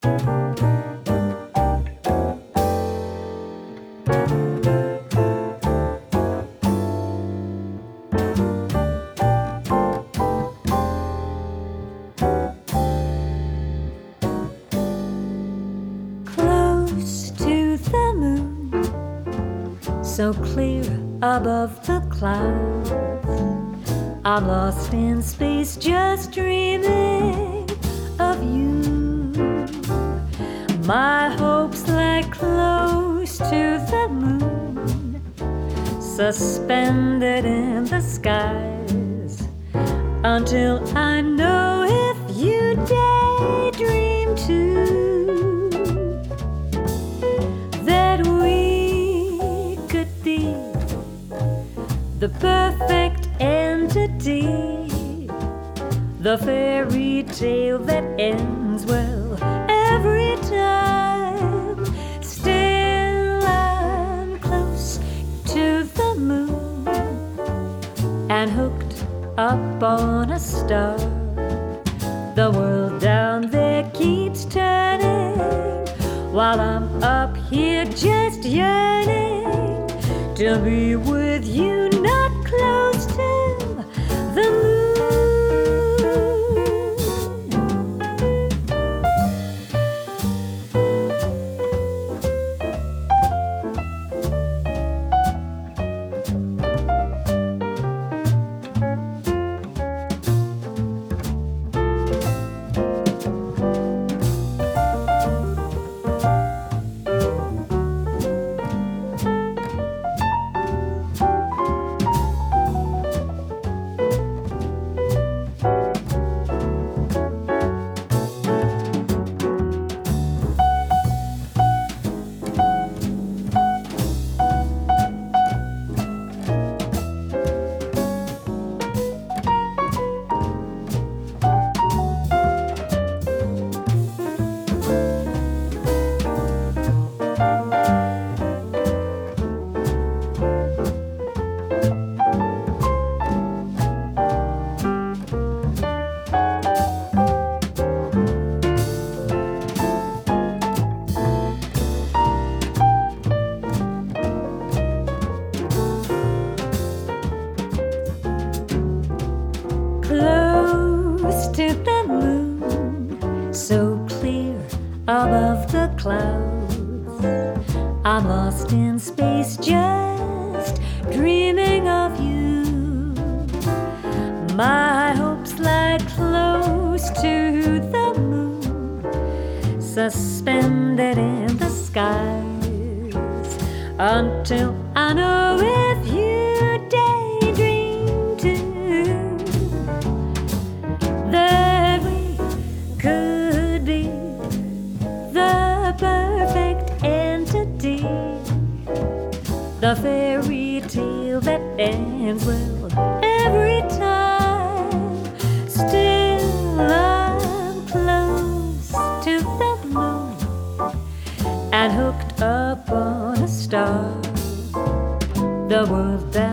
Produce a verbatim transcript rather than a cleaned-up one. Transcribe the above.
So clear above the clouds, I'm lost in space just dreaming of you. My hopes lie close to the moon, suspended in the skies, until I know if you daydream too, that we the perfect entity, the fairy tale that ends well every time. Still I'm close to the moon and hooked up on a star. The world down there keeps turning while I'm up here just yearning to be with you, not close to the moon. To the moon, so clear above the clouds, I'm lost in space just dreaming of you. My hopes lie close to the moon, suspended in the skies, until I know if you daydream too, that we could be the perfect entity, the fairy tale that ends well every time. Still I'm close to the moon and hooked up on a star. The world that